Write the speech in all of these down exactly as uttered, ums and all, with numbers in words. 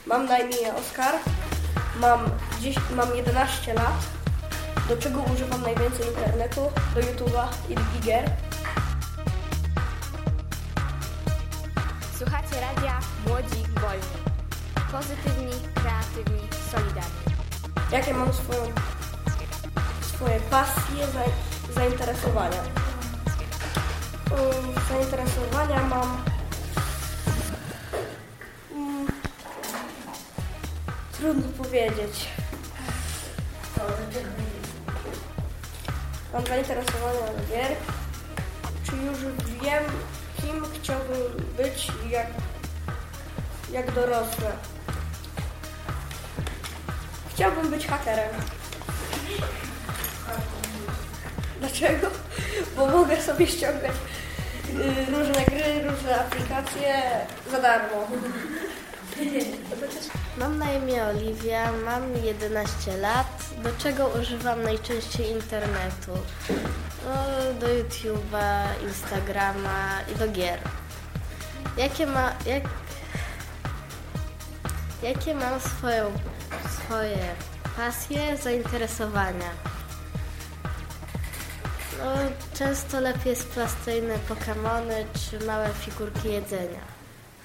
Mam na imię Oskar, mam, dziś, mam jedenaście lat, do czego używam najwięcej internetu, do YouTube'a i, i gier. Słuchacie radia Młodzi Wolni. Pozytywni, kreatywni, solidarni. Jakie mam swoją, swoje pasje, za, zainteresowania? Um, zainteresowania mam... Um, trudno powiedzieć. Mam zainteresowania do gier. Czy już wiem, kim chciałbym być, jak, jak dorosnę? Chciałbym być hakerem. Dlaczego? Bo mogę sobie ściągać różne gry, różne aplikacje za darmo. Mam na imię Oliwia, mam jedenaście lat, do czego używam najczęściej internetu. No, do YouTube'a, Instagrama i do gier. Jakie, ma, jak, jakie mam swoją, swoje pasje, zainteresowania? No, często lepiej splastojne Pokemony czy małe figurki jedzenia.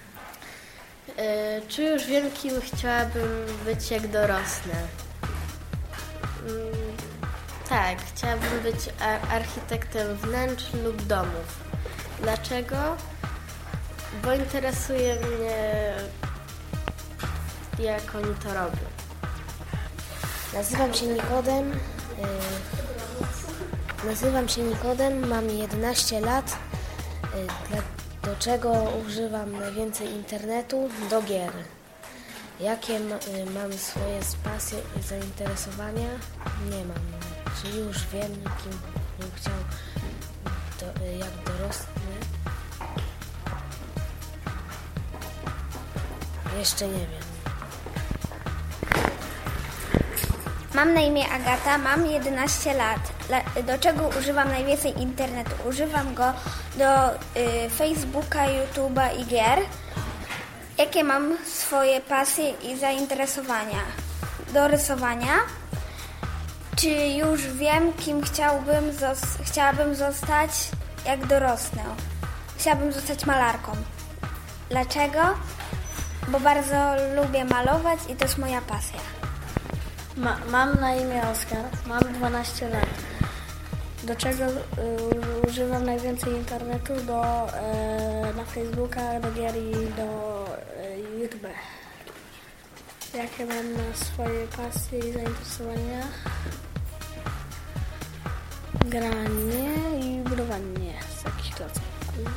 Yy, czy już wiem, kim chciałabym być, jak dorosnę? Yy, tak, chciałabym być ar- architektem wnętrz lub domów. Dlaczego? Bo interesuje mnie, jak oni to robią. Nazywam się Nikodem. Yy, nazywam się Nikodem, mam jedenaście lat. Yy, dla, do czego używam najwięcej internetu? Do gier. Jakie ma, yy, mam swoje pasje i zainteresowania? Nie mam. Czy już wiem, kim bym chciał, do, yy, jak dorosnę? Jeszcze nie wiem. Mam na imię Agata, mam jedenaście lat. Do czego używam najwięcej internetu? Używam go do y, Facebooka, YouTube'a i gier. Jakie mam swoje pasje i zainteresowania? Do rysowania. Czy już wiem, kim chciałbym, zos- chciałabym zostać, jak dorosnę? Chciałabym zostać malarką. Dlaczego? Bo bardzo lubię malować i to jest moja pasja. Ma, mam na imię Oskar, mam dwanaście lat. Do czego y, używam najwięcej internetu? Do, y, na Facebooka, do gier i do y, YouTube. Jakie mam na swoje pasje i zainteresowania? Granie i budowanie z jakichś klocków.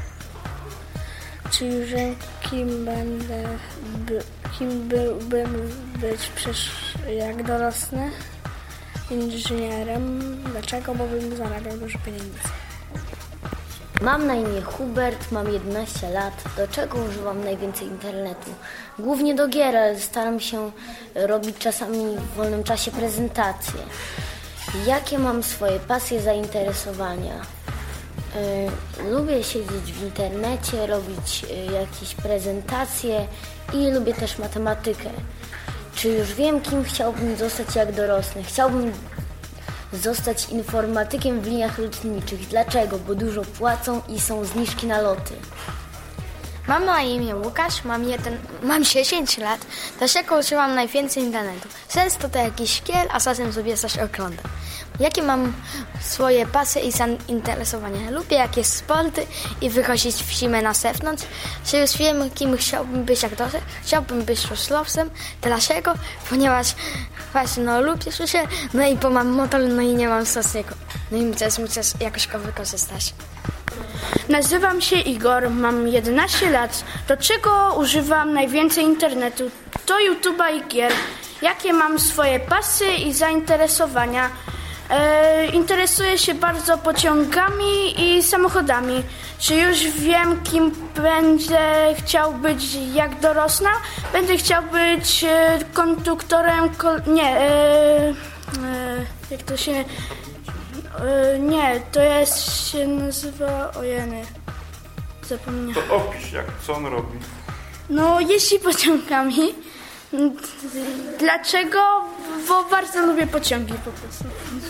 Czy już wiem, kim będę, by, kim byłbym być przysz, jak dorosnę? Inżynierem. Dlaczego? Bo bym zarabiał dużo pieniędzy. Mam na imię Hubert, mam jedenaście lat. Do czego używam najwięcej internetu? Głównie do gier, ale staram się robić czasami w wolnym czasie prezentacje. Jakie mam swoje pasje, zainteresowania? Yy, lubię siedzieć w internecie, robić yy, jakieś prezentacje i lubię też matematykę. Czy już wiem, kim chciałbym zostać, jak dorosnę? Chciałbym zostać informatykiem w liniach lotniczych. Dlaczego? Bo dużo płacą i są zniżki na loty. Mam na imię Łukasz, mam, jeden, mam dziesięć lat, dlaczego używam najwięcej internetu? Często to jakiś kiel, a czasem sobie coś oglądam. Jakie mam swoje pasje i zainteresowania? Lubię jakieś sporty i wychodzić w zimę na zewnątrz. Czy już wiem, kim chciałbym być jak dorosły? Chciałbym być szlosowcem. Dlaczego? Ponieważ właśnie no lubię się, no i bo mam motor, no i nie mam stosnego. No i muszę, muszę jakoś go wykorzystać. Nazywam się Igor, mam jedenaście lat. Do czego używam najwięcej internetu? Do YouTube'a i gier. Jakie mam swoje pasje i zainteresowania? E, interesuję się bardzo pociągami i samochodami. Czy już wiem, kim będę chciał być, jak dorosnę? Będę chciał być e, konduktorem, kol- nie, e, e, jak to się... E, nie, to jest, się nazywa, ojeny, zapomniałam. To opisz, jak, co on robi. No, jeździ pociągami Dlaczego? Bo bardzo lubię pociągi po prostu.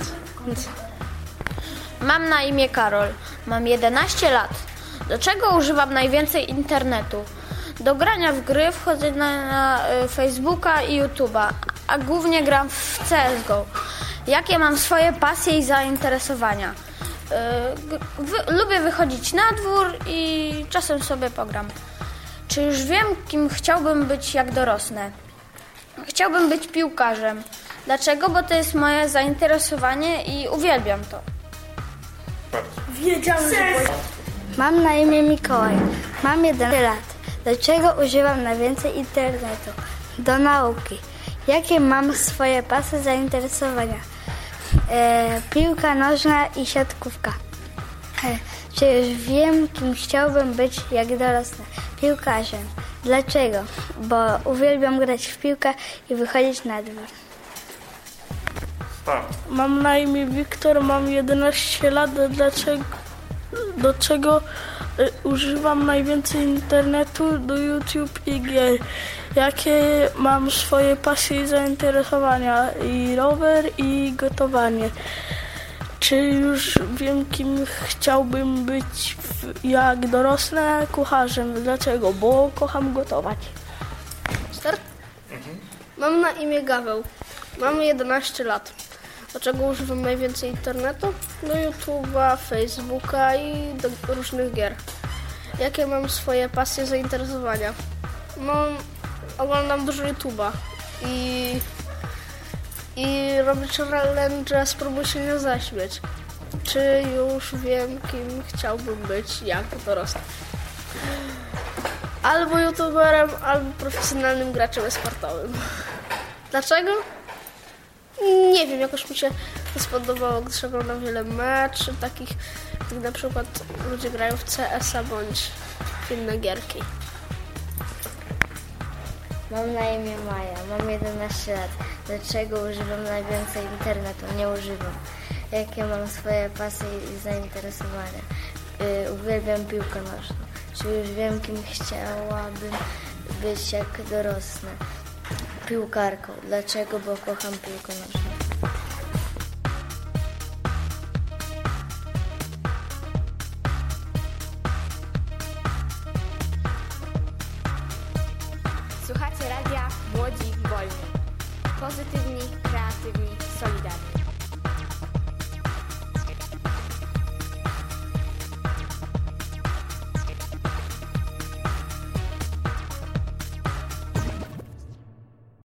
Mam na imię Karol, mam jedenaście lat. Do czego używam najwięcej internetu? Do grania w gry, wchodzę na, na y, Facebooka i YouTube'a, a głównie gram w C S G O. Jakie mam swoje pasje i zainteresowania? Y, g- wy, lubię wychodzić na dwór i czasem sobie pogram. Czy już wiem, kim chciałbym być, jak dorosnę? Chciałbym być piłkarzem. Dlaczego? Bo to jest moje zainteresowanie i uwielbiam to. Mam na imię Mikołaj. Mam jedenaście lat. Dlaczego używam najwięcej internetu? Do nauki. Jakie mam swoje pasy zainteresowania? E, piłka nożna i siatkówka. E, czy już wiem, kim chciałbym być, jak dorosnę? Piłkarzem. Dlaczego? Bo uwielbiam grać w piłkę i wychodzić na dwór. Mam na imię Wiktor, mam jedenaście lat. Dlaczego, do czego y, używam najwięcej internetu? Do YouTube i gier. Jakie mam swoje pasje i zainteresowania? I rower, i gotowanie. Czy już wiem, kim chciałbym być, w, jak dorosnę? Kucharzem. Dlaczego? Bo kocham gotować. Start? Mam na imię Gaweł. Mam jedenaście lat. Dlaczego używam najwięcej internetu? Do YouTube'a, Facebooka i do różnych gier. Jakie mam swoje pasje, zainteresowania? Mam, oglądam dużo YouTube'a i, i robię challenge, spróbuję się nie zaśmieć. Czy już wiem, kim chciałbym być, jak dorosnę? Albo youtuberem, albo profesjonalnym graczem sportowym. Dlaczego? Nie wiem, jakoś mi się to spodobało, gdyż oglądam wiele meczy takich, gdy na przykład ludzie grają w C S a bądź w inne gierki. Mam na imię Maja, mam jedenaście lat. Dlaczego używam najwięcej internetu? Nie używam. Jakie mam swoje pasje i zainteresowania? Yy, uwielbiam piłkę nożną. Czy już wiem, kim chciałabym być, jak dorosnę? Piłkarką. Dlaczego? Bo kocham piłkę nożną. Słuchacie radia Młodzi Wolni. Pozytywni, kreatywni, solidarni.